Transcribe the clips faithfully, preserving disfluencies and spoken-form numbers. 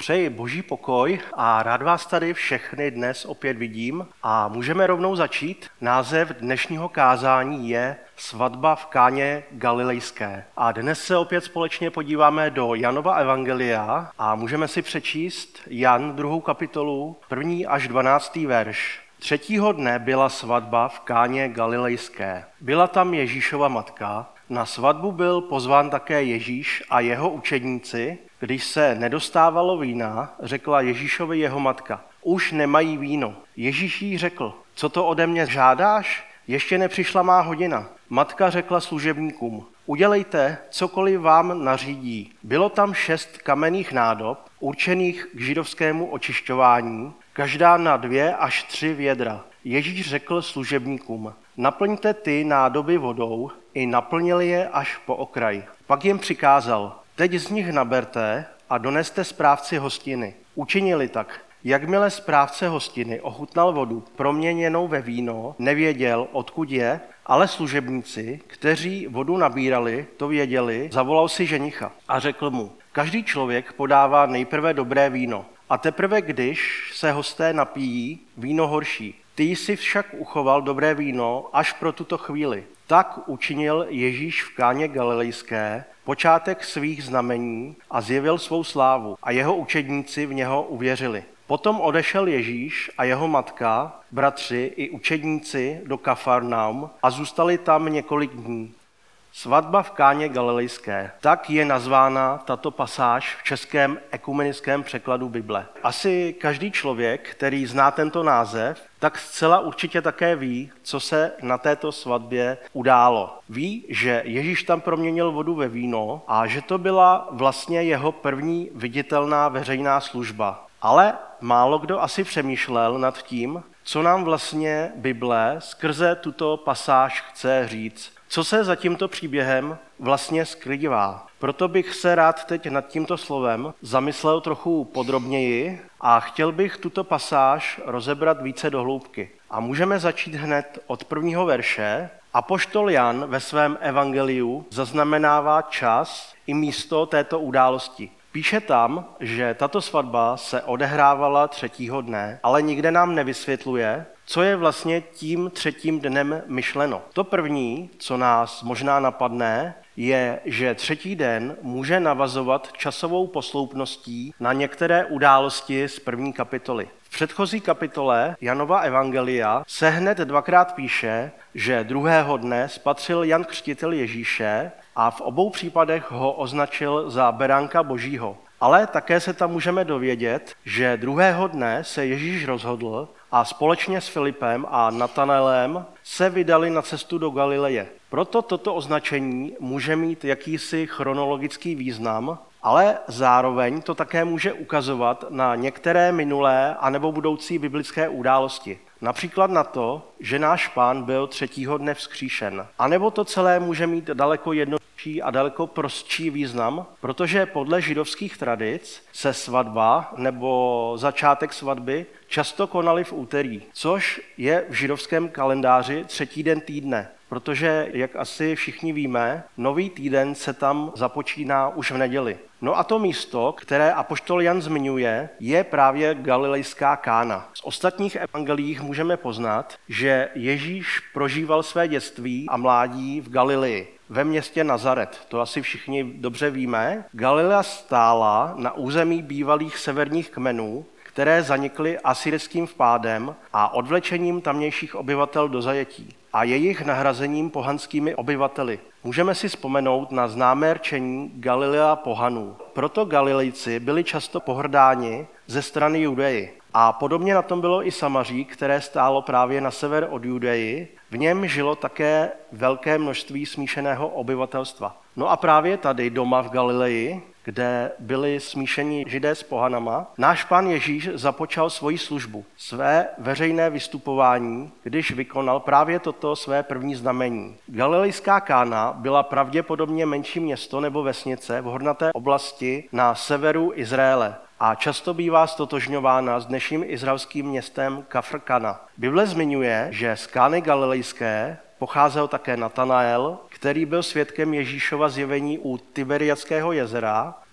Přeji boží pokoj a rád vás tady všechny dnes opět vidím a můžeme rovnou začít. Název dnešního kázání je Svatba v Káně Galilejské. A dnes se opět společně podíváme do Janova evangelia a můžeme si přečíst Jan druhou kapitolu, první až dvanáctý verš. Třetího dne byla svatba v Káně Galilejské. Byla tam Ježíšova matka. Na svatbu byl pozván také Ježíš a jeho učedníci. Když se nedostávalo vína, řekla Ježíšovi jeho matka: Už nemají víno. Ježíš jí řekl: Co to ode mě žádáš? Ještě nepřišla má hodina. Matka řekla služebníkům: Udělejte, cokoliv vám nařídí. Bylo tam šest kamenných nádob, určených k židovskému očišťování, každá na dvě až tři vědra. Ježíš řekl služebníkům: Naplňte ty nádoby vodou, i naplnili je až po okraj. Pak jim přikázal: Teď z nich naberte a doneste správci hostiny. Učinili tak. Jakmile správce hostiny ochutnal vodu proměněnou ve víno, nevěděl, odkud je, ale služebníci, kteří vodu nabírali, to věděli, zavolal si ženicha a řekl mu: Každý člověk podává nejprve dobré víno a teprve když se hosté napijí, víno horší. Ty jsi však uchoval dobré víno až pro tuto chvíli. Tak učinil Ježíš v Káně Galilejské počátek svých znamení a zjevil svou slávu a jeho učedníci v něho uvěřili. Potom odešel Ježíš a jeho matka, bratři i učedníci do Kafarnaum a zůstali tam několik dní. Svatba v Káně Galilejské. Tak je nazvána tato pasáž v českém ekumenickém překladu Bible. Asi každý člověk, který zná tento název, tak zcela určitě také ví, co se na této svatbě událo. Ví, že Ježíš tam proměnil vodu ve víno a že to byla vlastně jeho první viditelná veřejná služba. Ale málo kdo asi přemýšlel nad tím, co nám vlastně Bible skrze tuto pasáž chce říct. Co se za tímto příběhem vlastně skrývá? Proto bych se rád teď nad tímto slovem zamyslel trochu podrobněji a chtěl bych tuto pasáž rozebrat více do hloubky. A můžeme začít hned od prvního verše. Apoštol Jan ve svém evangeliu zaznamenává čas i místo této události. Píše tam, že tato svatba se odehrávala třetího dne, ale nikde nám nevysvětluje, co je vlastně tím třetím dnem myšleno. To první, co nás možná napadne, je, že třetí den může navazovat časovou posloupností na některé události z první kapitoly. V předchozí kapitole Janova evangelia se hned dvakrát píše, že druhého dne spatřil Jan Křtitel Ježíše a v obou případech ho označil za beránka božího. Ale také se tam můžeme dovědět, že druhého dne se Ježíš rozhodl a společně s Filipem a Natanaelem se vydali na cestu do Galileje. Proto toto označení může mít jakýsi chronologický význam, ale zároveň to také může ukazovat na některé minulé anebo budoucí biblické události. Například na to, že náš Pán byl třetího dne vzkříšen. A nebo to celé může mít daleko jednodušší a daleko prostší význam, protože podle židovských tradic se svatba nebo začátek svatby často konaly v úterý, což je v židovském kalendáři třetí den týdne. Protože, jak asi všichni víme, nový týden se tam započíná už v neděli. No a to místo, které apoštol Jan zmiňuje, je právě Galilejská Kána. Z ostatních evangeliích můžeme poznat, že Ježíš prožíval své dětství a mládí v Galileji, ve městě Nazaret. To asi všichni dobře víme. Galilea stála na území bývalých severních kmenů, které zanikly asyrským vpádem a odvlečením tamnějších obyvatel do zajetí a jejich nahrazením pohanskými obyvateli. Můžeme si vzpomenout na známé rčení Galilea pohanů. Proto Galilejci byli často pohrdáni ze strany Judeji. A podobně na tom bylo i Samaří, které stálo právě na sever od Judeji. V něm žilo také velké množství smíšeného obyvatelstva. No a právě tady doma v Galileji, kde byli smíšení Židé s pohanama, náš Pán Ježíš započal svoji službu, své veřejné vystupování, když vykonal právě toto své první znamení. Galilejská Kána byla pravděpodobně menší město nebo vesnice v hornaté oblasti na severu Izraele a často bývá stotožňována s dnešním izraelským městem Kafr Kana. Bible zmiňuje, že z Kány Galilejské pocházel také Natanael, který byl svědkem Ježíšova zjevení u Tiberiadského jezera.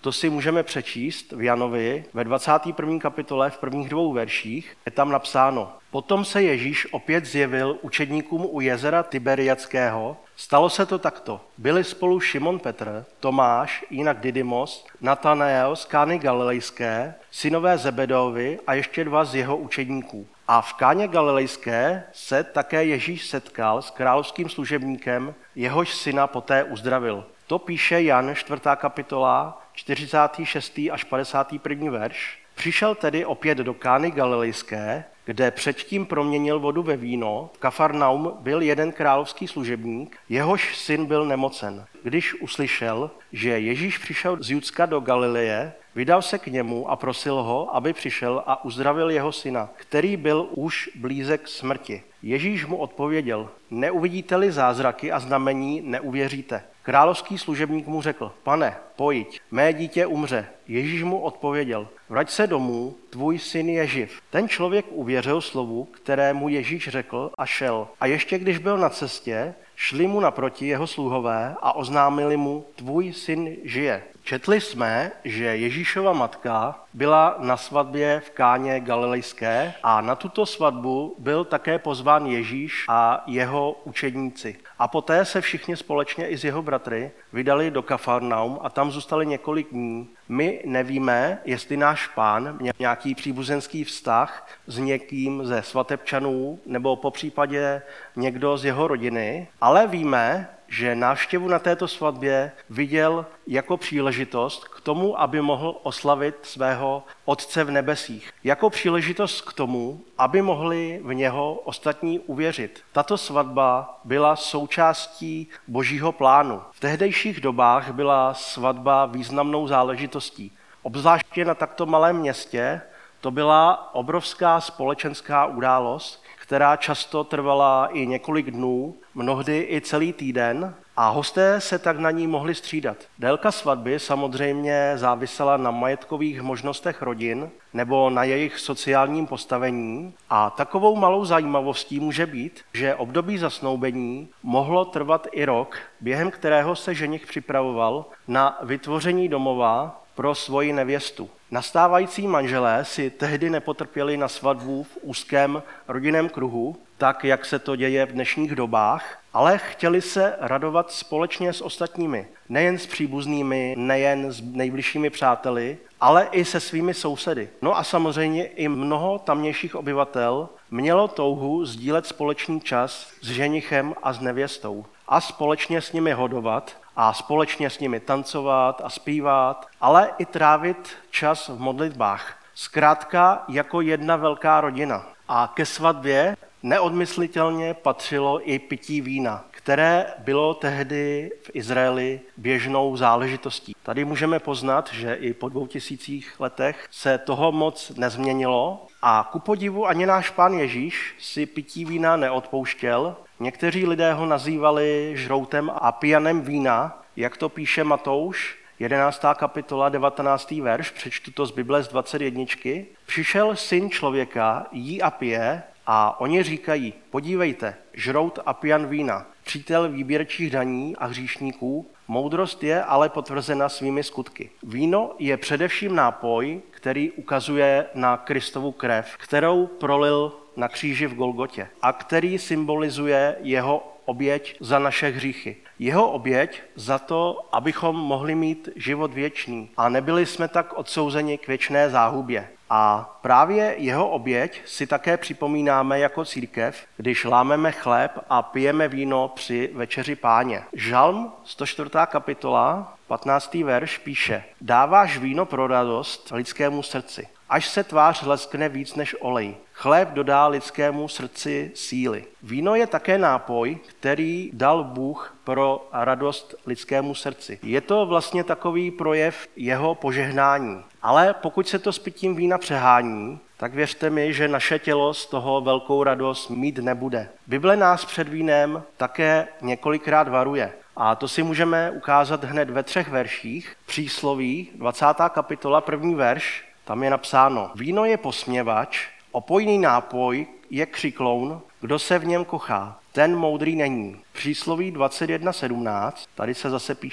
To si můžeme přečíst v Janovi ve dvacáté první kapitole v prvních dvou verších. Je tam napsáno: Potom se Ježíš opět zjevil učedníkům u jezera Tiberiadského. Stalo se to takto. Byli spolu Šimon Petr, Tomáš, jinak Didymos, Natanael z Kány Galilejské, synové Zebedovi a ještě dva z jeho učedníků. A v Káně Galilejské se také Ježíš setkal s královským služebníkem, jehož syna poté uzdravil. To píše Jan čtvrtá kapitola, čtyřicátý šestý až padesátý první verš. Přišel tedy opět do Kány Galilejské, kde předtím proměnil vodu ve víno. V Kafarnaum byl jeden královský služebník, jehož syn byl nemocen. Když uslyšel, že Ježíš přišel z Judska do Galileje, vydal se k němu a prosil ho, aby přišel a uzdravil jeho syna, který byl už blízek smrti. Ježíš mu odpověděl: Neuvidíte-li zázraky a znamení, neuvěříte. Královský služebník mu řekl: Pane, pojď, mé dítě umře. Ježíš mu odpověděl: Vrať se domů, tvůj syn je živ. Ten člověk uvěřil slovu, které mu Ježíš řekl, a šel. A ještě když byl na cestě, šli mu naproti jeho sluhové a oznámili mu: Tvůj syn žije. Četli jsme, že Ježíšova matka byla na svatbě v Káně Galilejské a na tuto svatbu byl také pozván Ježíš a jeho učedníci. A poté se všichni společně i s jeho bratry vydali do Kafarnaum a tam zůstali několik dní. My nevíme, jestli náš pán měl nějaký příbuzenský vztah s někým ze svatebčanů nebo popřípadě někdo z jeho rodiny, ale víme, že návštěvu na této svatbě viděl jako příležitost k tomu, aby mohl oslavit svého Otce v nebesích. Jako příležitost k tomu, aby mohli v něho ostatní uvěřit. Tato svatba byla součástí Božího plánu. V tehdejších dobách byla svatba významnou záležitostí. Obzvláště na takto malém městě to byla obrovská společenská událost, která často trvala i několik dnů, mnohdy i celý týden, a hosté se tak na ní mohli střídat. Délka svatby samozřejmě závisela na majetkových možnostech rodin nebo na jejich sociálním postavení, a takovou malou zajímavostí může být, že období zasnoubení mohlo trvat i rok, během kterého se ženich připravoval na vytvoření domova pro svoji nevěstu. Nastávající manželé si tehdy nepotrpěli na svatbu v úzkém rodinném kruhu, tak jak se to děje v dnešních dobách, ale chtěli se radovat společně s ostatními, nejen s příbuznými, nejen s nejbližšími přáteli, ale i se svými sousedy. No a samozřejmě i mnoho tamnějších obyvatel mělo touhu sdílet společný čas s ženichem a s nevěstou a společně s nimi hodovat a společně s nimi tancovat a zpívat, ale i trávit čas v modlitbách. Zkrátka jako jedna velká rodina. A ke svatbě neodmyslitelně patřilo i pití vína, které bylo tehdy v Izraeli běžnou záležitostí. Tady můžeme poznat, že i po dvou tisících letech se toho moc nezměnilo a ku podivu ani náš Pán Ježíš si pití vína neodpouštěl. Někteří lidé ho nazývali žroutem a pijanem vína, jak to píše Matouš, jedenáctá kapitola, devatenáctý verš, přečtu to z Bible z dvacet jedničky. Přišel syn člověka, jí a pije, a oni říkají: podívejte, žrout a pijan vína, přítel výběrčích daní a hříšníků, moudrost je ale potvrzena svými skutky. Víno je především nápoj, který ukazuje na Kristovu krev, kterou prolil na kříži v Golgotě a který symbolizuje jeho oběť za naše hříchy. Jeho oběť za to, abychom mohli mít život věčný a nebyli jsme tak odsouzeni k věčné záhubě. A právě jeho oběť si také připomínáme jako církev, když lámeme chléb a pijeme víno při večeři Páně. Žalm sto čtvrtá kapitola, patnáctý verš píše: dáváš víno pro radost lidskému srdci, až se tvář leskne víc než olej. Chléb dodá lidskému srdci síly. Víno je také nápoj, který dal Bůh pro radost lidskému srdci. Je to vlastně takový projev jeho požehnání. Ale pokud se to s pitím vína přehání, tak věřte mi, že naše tělo z toho velkou radost mít nebude. Bible nás před vínem také několikrát varuje. A to si můžeme ukázat hned ve třech verších. Přísloví, dvacátá kapitola, první verš, tam je napsáno: víno je posměvač, opojný nápoj je křikloun, kdo se v něm kochá, ten moudrý není. Přísloví dvacet jedna sedmnáct, tady se zase píše: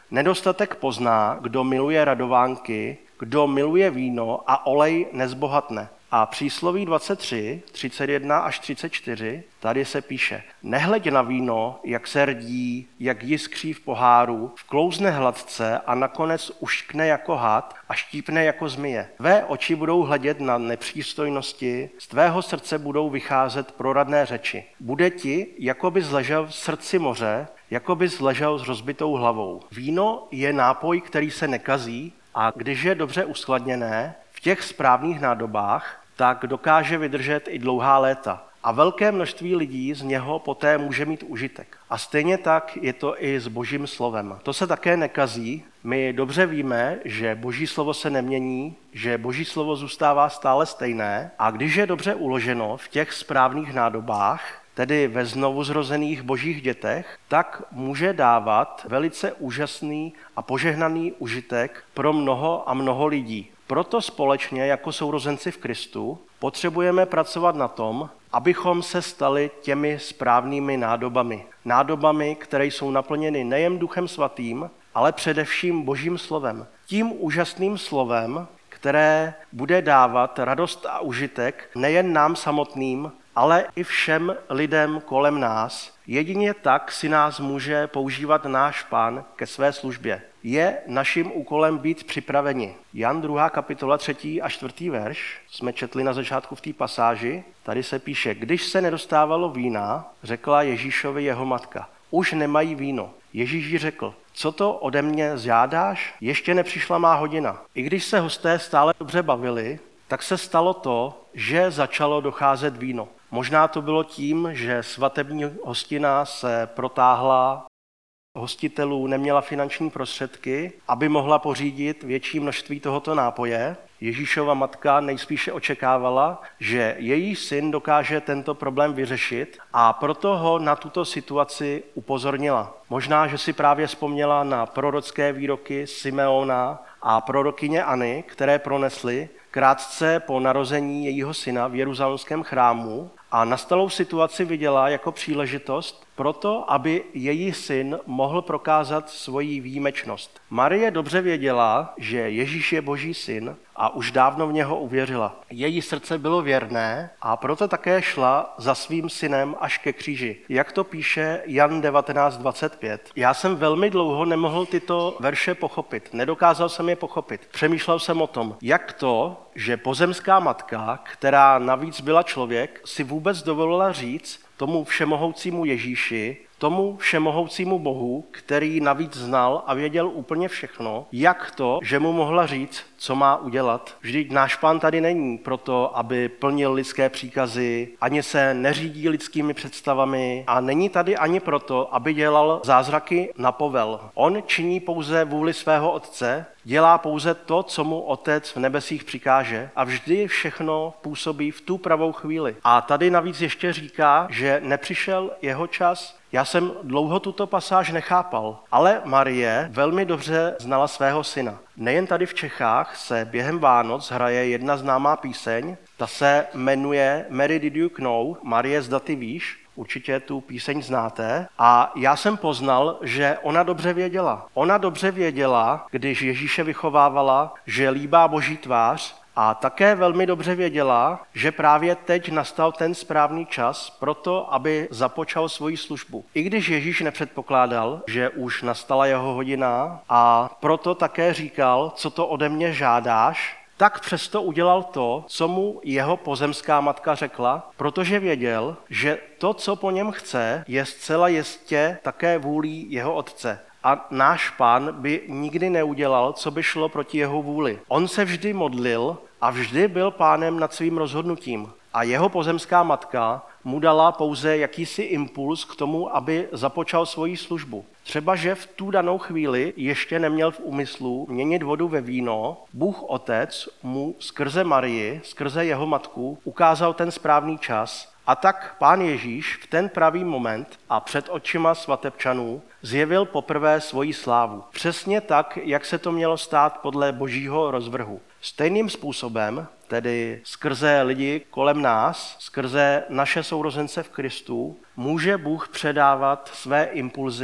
Nedostatek pozná, kdo miluje radovánky, kdo miluje víno a olej nezbohatne. A přísloví dvacet tři, třicet jedna až třicet čtyři, tady se píše: Nehleď na víno, jak se rdí, jak jiskří v poháru, vklouzne hladce a nakonec uškne jako had a štípne jako zmije. Tvé oči budou hledět na nepřístojnosti, z tvého srdce budou vycházet proradné řeči. Bude ti, jako bys ležel v srdci moře, jako bys ležel s rozbitou hlavou. Víno je nápoj, který se nekazí, a když je dobře uskladněné v těch správných nádobách, tak dokáže vydržet i dlouhá léta. A velké množství lidí z něho poté může mít užitek. A stejně tak je to i s Božím slovem. To se také nekazí. My dobře víme, že Boží slovo se nemění, že Boží slovo zůstává stále stejné. A když je dobře uloženo v těch správných nádobách, tedy ve znovuzrozených božích dětech, tak může dávat velice úžasný a požehnaný užitek pro mnoho a mnoho lidí. Proto společně jako sourozenci v Kristu potřebujeme pracovat na tom, abychom se stali těmi správnými nádobami. Nádobami, které jsou naplněny nejen Duchem Svatým, ale především Božím slovem. Tím úžasným slovem, které bude dávat radost a užitek nejen nám samotným, ale i všem lidem kolem nás. Jedině tak si nás může používat náš Pán ke své službě. Je naším úkolem být připraveni. Jan druhá kapitola třetí a čtvrtý verš jsme četli na začátku v té pasáži. Tady se píše: Když se nedostávalo vína, řekla Ježíšovi jeho matka: Už nemají víno. Ježíš jí řekl: Co to ode mě žádáš? Ještě nepřišla má hodina. I když se hosté stále dobře bavili, tak se stalo to, že začalo docházet víno. Možná to bylo tím, že svatební hostina se protáhla, hostitelů neměla finanční prostředky, aby mohla pořídit větší množství tohoto nápoje. Ježíšova matka nejspíše očekávala, že její syn dokáže tento problém vyřešit, a proto ho na tuto situaci upozornila. Možná, že si právě vzpomněla na prorocké výroky Simeona a prorokyně Anny, které pronesly krátce po narození jejího syna v jeruzalémském chrámu, a nastalou situaci viděla jako příležitost proto, aby její syn mohl prokázat svoji výjimečnost. Marie dobře věděla, že Ježíš je Boží syn, a už dávno v něho uvěřila. Její srdce bylo věrné a proto také šla za svým synem až ke kříži. Jak to píše Jan devatenáct dvacet pět. Já jsem velmi dlouho nemohl tyto verše pochopit. Nedokázal jsem je pochopit. Přemýšlel jsem o tom, jak to, že pozemská matka, která navíc byla člověk, si vůbec dovolila říct tomu všemohoucímu Ježíši, tomu všemohoucímu Bohu, který navíc znal a věděl úplně všechno, jak to, že mu mohla říct, co má udělat. Vždyť náš Pán tady není proto, aby plnil lidské příkazy, ani se neřídí lidskými představami, a není tady ani proto, aby dělal zázraky na povel. On činí pouze vůli svého Otce, dělá pouze to, co mu Otec v nebesích přikáže, a vždy všechno působí v tu pravou chvíli. A tady navíc ještě říká, že nepřišel jeho čas. Já jsem dlouho tuto pasáž nechápal, ale Marie velmi dobře znala svého syna. Nejen tady v Čechách se během Vánoc hraje jedna známá píseň, ta se jmenuje Mary Did You Know, Marie, zda ty víš, určitě tu píseň znáte. A já jsem poznal, že ona dobře věděla. Ona dobře věděla, když Ježíše vychovávala, že líbá Boží tvář, a také velmi dobře věděla, že právě teď nastal ten správný čas pro to, aby započal svoji službu. I když Ježíš nepředpokládal, že už nastala jeho hodina, a proto také říkal, co to ode mě žádáš, tak přesto udělal to, co mu jeho pozemská matka řekla, protože věděl, že to, co po něm chce, je zcela jistě také vůlí jeho Otce. A náš Pán by nikdy neudělal, co by šlo proti jeho vůli. On se vždy modlil a vždy byl pánem nad svým rozhodnutím. A jeho pozemská matka mu dala pouze jakýsi impuls k tomu, aby započal svoji službu. Třeba, že v tu danou chvíli ještě neměl v úmyslu měnit vodu ve víno, Bůh Otec mu skrze Marii, skrze jeho matku, ukázal ten správný čas, a tak Pán Ježíš v ten pravý moment a před očima svatebčanů zjevil poprvé svoji slávu. Přesně tak, jak se to mělo stát podle Božího rozvrhu. Stejným způsobem, tedy skrze lidi kolem nás, skrze naše sourozence v Kristu, může Bůh předávat své impulzy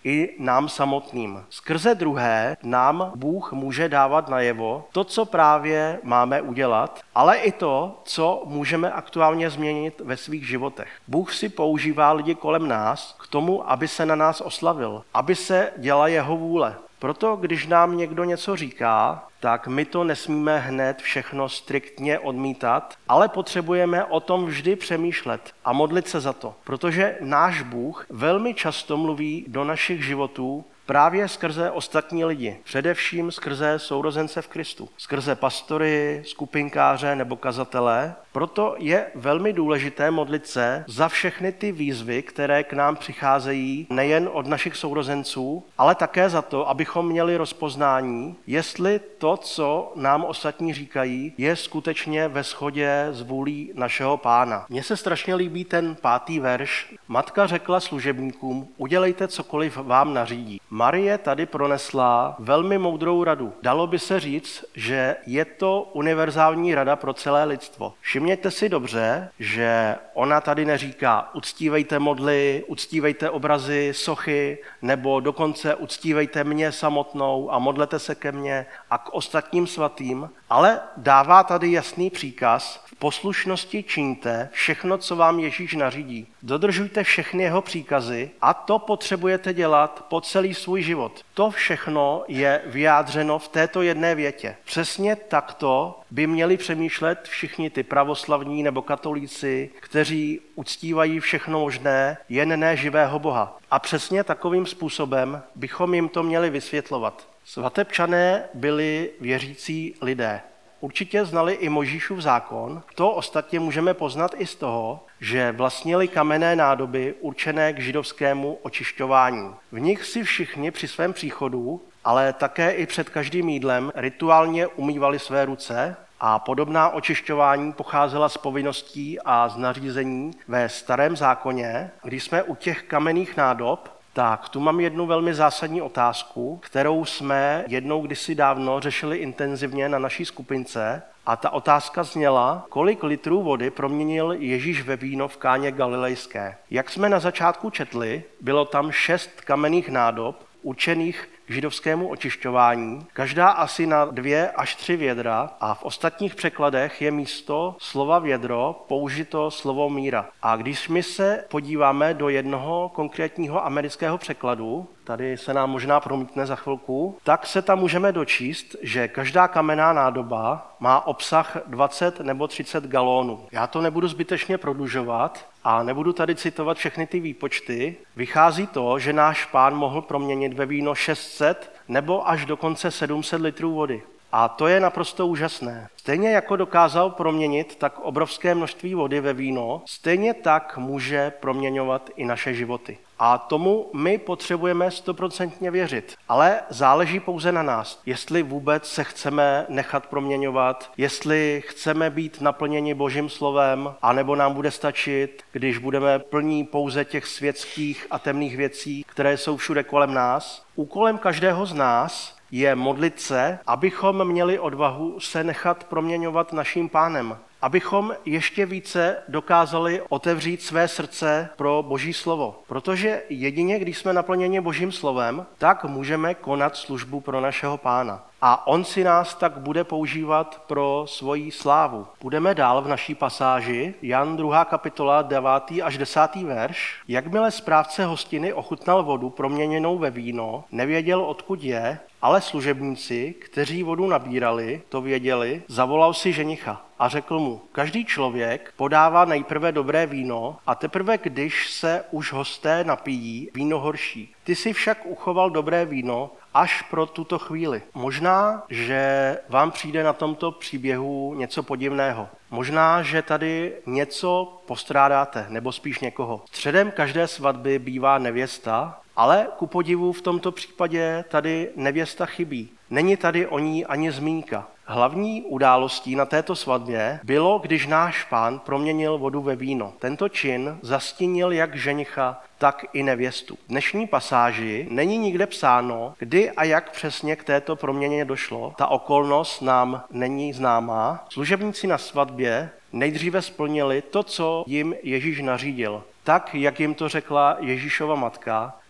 i nám samotným. Skrze druhé nám Bůh může dávat najevo to, co právě máme udělat, ale i to, co můžeme aktuálně změnit ve svých životech. Bůh si používá lidi kolem nás k tomu, aby se na nás oslavil, aby se děla jeho vůle. Proto, když nám někdo něco říká, tak my to nesmíme hned všechno striktně odmítat, ale potřebujeme o tom vždy přemýšlet a modlit se za to, protože náš Bůh velmi často mluví do našich životů právě skrze ostatní lidi, především skrze sourozence v Kristu, skrze pastory, skupinkáře nebo kazatele. Proto je velmi důležité modlit se za všechny ty výzvy, které k nám přicházejí nejen od našich sourozenců, ale také za to, abychom měli rozpoznání, jestli to, co nám ostatní říkají, je skutečně ve shodě s vůlí našeho Pána. Mně se strašně líbí ten pátý verš. Matka řekla služebníkům, udělejte cokoliv vám nařídí. Marie tady pronesla velmi moudrou radu. Dalo by se říct, že je to univerzální rada pro celé lidstvo. Všimněte si dobře, že ona tady neříká uctívejte modly, uctívejte obrazy, sochy, nebo dokonce uctívejte mě samotnou a modlete se ke mně a k ostatním svatým, ale dává tady jasný příkaz, v poslušnosti čiňte všechno, co vám Ježíš nařídí. Dodržujte všechny jeho příkazy a to potřebujete dělat po celý svůj život. To všechno je vyjádřeno v této jedné větě. Přesně takto by měli přemýšlet všichni ty pravoslavní nebo katolíci, kteří uctívají všechno možné, jen ne živého Boha. A přesně takovým způsobem bychom jim to měli vysvětlovat. Svatebčané byli věřící lidé. Určitě znali i Mojžíšův zákon, to ostatně můžeme poznat i z toho, že vlastnili kamenné nádoby určené k židovskému očišťování. V nich si všichni při svém příchodu, ale také i před každým jídlem rituálně umývali své ruce a podobná očišťování pocházela z povinností a z nařízení ve Starém zákoně. Když jsme u těch kamenných nádob, tak tu mám jednu velmi zásadní otázku, kterou jsme jednou kdysi dávno řešili intenzivně na naší skupince. A ta otázka zněla, kolik litrů vody proměnil Ježíš ve víno v Káně Galilejské. Jak jsme na začátku četli, bylo tam šest kamenných nádob určených k židovskému očišťování, každá asi na dvě až tři vědra a v ostatních překladech je místo slova vědro použito slovo míra. A když my se podíváme do jednoho konkrétního amerického překladu, tady se nám možná promítne za chvilku, tak se tam můžeme dočíst, že každá kamenná nádoba má obsah dvacet nebo třicet galónů. Já to nebudu zbytečně prodlužovat a nebudu tady citovat všechny ty výpočty. Vychází to, že náš Pán mohl proměnit ve víno šest set nebo až dokonce sedm set litrů vody. A to je naprosto úžasné. Stejně jako dokázal proměnit tak obrovské množství vody ve víno, stejně tak může proměňovat i naše životy. A tomu my potřebujeme stoprocentně věřit. Ale záleží pouze na nás, jestli vůbec se chceme nechat proměňovat, jestli chceme být naplněni Božím slovem, anebo nám bude stačit, když budeme plní pouze těch světských a temných věcí, které jsou všude kolem nás. Úkolem každého z nás je modlit se, abychom měli odvahu se nechat proměňovat naším Pánem. Abychom ještě více dokázali otevřít své srdce pro Boží slovo. Protože jedině, když jsme naplněni Božím slovem, tak můžeme konat službu pro našeho Pána. A on si nás tak bude používat pro svoji slávu. Budeme dál v naší pasáži, Jan druhá kapitola, devátý až desátý verš. Jakmile správce hostiny ochutnal vodu proměněnou ve víno, nevěděl, odkud je, ale služebníci, kteří vodu nabírali, to věděli, zavolal si ženicha a řekl mu, každý člověk podává nejprve dobré víno a teprve, když se už hosté napijí, víno horší. Ty si však uchoval dobré víno až pro tuto chvíli. Možná, že vám přijde na tomto příběhu něco podivného. Možná, že tady něco postrádáte, nebo spíš někoho. Středem každé svatby bývá nevěsta, ale ku podivu v tomto případě tady nevěsta chybí. Není tady o ní ani zmínka. Hlavní událostí na této svatbě bylo, když náš Pán proměnil vodu ve víno. Tento čin zastínil jak ženicha, tak i nevěstu. V dnešní pasáži není nikde psáno, kdy a jak přesně k této proměně došlo. Ta okolnost nám není známá. Služebníci na svatbě nejdříve splnili to, co jim Ježíš nařídil. Tak, jak jim to řekla Ježíšova matka,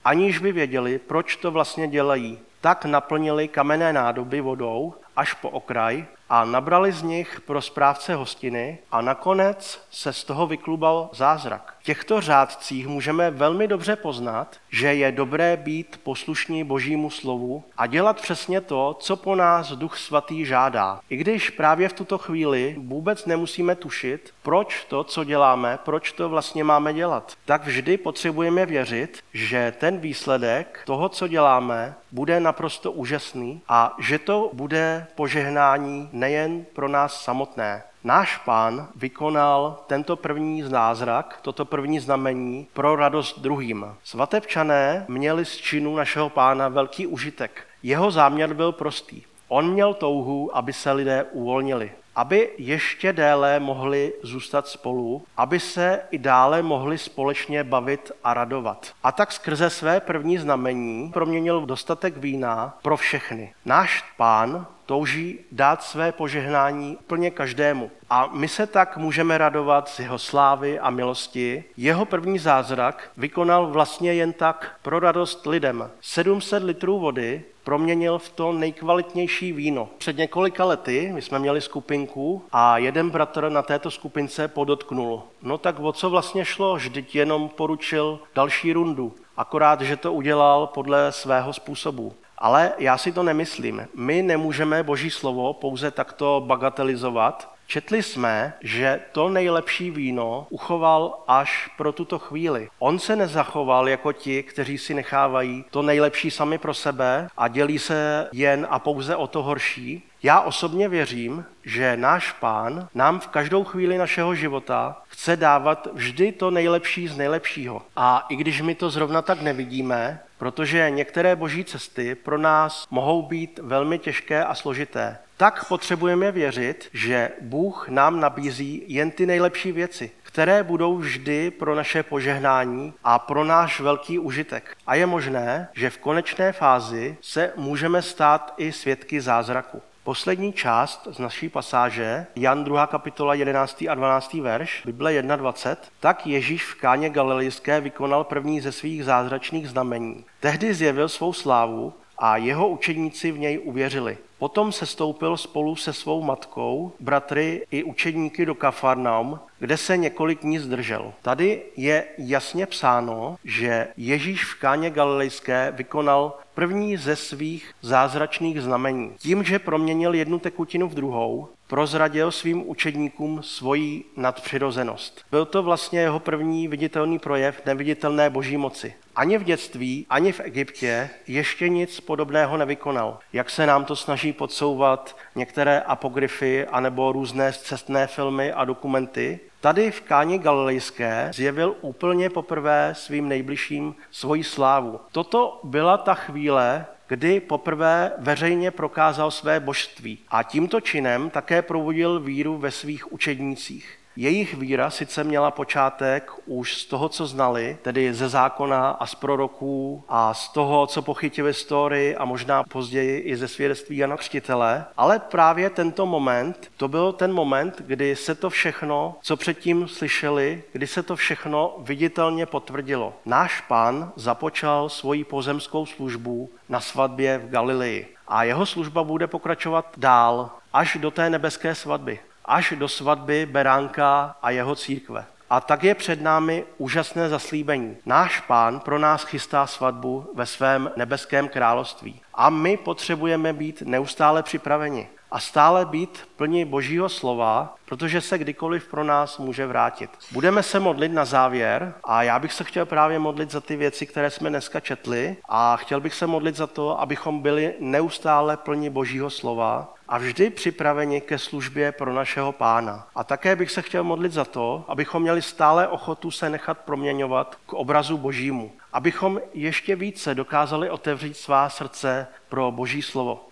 aniž by věděli, proč to vlastně dělají. Tak naplnili kamenné nádoby vodou až po okraj a nabrali z nich pro správce hostiny a nakonec se z toho vyklubal zázrak. V těchto řádcích můžeme velmi dobře poznat, že je dobré být poslušní Božímu slovu a dělat přesně to, co po nás Duch Svatý žádá. I když právě v tuto chvíli vůbec nemusíme tušit, proč to, co děláme, proč to vlastně máme dělat, tak vždy potřebujeme věřit, že ten výsledek toho, co děláme, bude naprosto úžasný a že to bude požehnání nejen pro nás samotné. Náš Pán vykonal tento první zázrak, toto první znamení pro radost druhým. Svatebčané měli z činu našeho Pána velký užitek. Jeho záměr byl prostý. On měl touhu, aby se lidé uvolnili, aby ještě déle mohli zůstat spolu, aby se i dále mohli společně bavit a radovat. A tak skrze své první znamení proměnil dostatek vína pro všechny. Náš Pán touží dát své požehnání úplně každému. A my se tak můžeme radovat z jeho slávy a milosti. Jeho první zázrak vykonal vlastně jen tak pro radost lidem. sedm set litrů vody proměnil v to nejkvalitnější víno. Před několika lety my jsme měli skupinku a jeden bratr na této skupince podotknul. No tak o co vlastně šlo? Vždyť jenom poručil další rundu. Akorát, že to udělal podle svého způsobu. Ale já si to nemyslím. My nemůžeme Boží slovo pouze takto bagatelizovat. Četli jsme, že to nejlepší víno uchoval až pro tuto chvíli. On se nezachoval jako ti, kteří si nechávají to nejlepší sami pro sebe a dělí se jen a pouze o to horší. Já osobně věřím, že náš Pán nám v každou chvíli našeho života chce dávat vždy to nejlepší z nejlepšího. A i když my to zrovna tak nevidíme, protože některé boží cesty pro nás mohou být velmi těžké a složité, tak potřebujeme věřit, že Bůh nám nabízí jen ty nejlepší věci, které budou vždy pro naše požehnání a pro náš velký užitek. A je možné, že v konečné fázi se můžeme stát i svědky zázraku. Poslední část z naší pasáže, Jan druhá kapitola jedenáctý a dvanáctý verš, Bible dvacet jedna, tak Ježíš v Káně Galilejské vykonal první ze svých zázračných znamení. Tehdy zjevil svou slávu a jeho učedníci v něj uvěřili. Potom sestoupil spolu se svou matkou, bratry i učedníky do Kafarnaum, kde se několik dní zdržel. Tady je jasně psáno, že Ježíš v Káně Galilejské vykonal první ze svých zázračných znamení. Tím, že proměnil jednu tekutinu v druhou, prozradil svým učedníkům svoji nadpřirozenost. Byl to vlastně jeho první viditelný projev neviditelné boží moci. Ani v dětství, ani v Egyptě ještě nic podobného nevykonal. Jak se nám to snaží podsouvat některé apokryfy anebo různé cestné filmy a dokumenty, tady v Káni Galilejské zjevil úplně poprvé svým nejbližším svoji slávu. Toto byla ta chvíle, kdy poprvé veřejně prokázal své božství a tímto činem také probudil víru ve svých učednících. Jejich víra sice měla počátek už z toho, co znali, tedy ze zákona a z proroků a z toho, co pochytili story a možná později i ze svědectví Jana Křtitele, ale právě tento moment, to byl ten moment, kdy se to všechno, co předtím slyšeli, kdy se to všechno viditelně potvrdilo. Náš Pán započal svoji pozemskou službu na svatbě v Galileji a jeho služba bude pokračovat dál až do té nebeské svatby. Až do svatby Beránka a jeho církve. A tak je před námi úžasné zaslíbení. Náš Pán pro nás chystá svatbu ve svém nebeském království. A my potřebujeme být neustále připraveni a stále být plni Božího slova, protože se kdykoliv pro nás může vrátit. Budeme se modlit na závěr a já bych se chtěl právě modlit za ty věci, které jsme dneska četli a chtěl bych se modlit za to, abychom byli neustále plni Božího slova a vždy připraveni ke službě pro našeho Pána. A také bych se chtěl modlit za to, abychom měli stále ochotu se nechat proměňovat k obrazu Božímu, abychom ještě více dokázali otevřít svá srdce pro Boží slovo.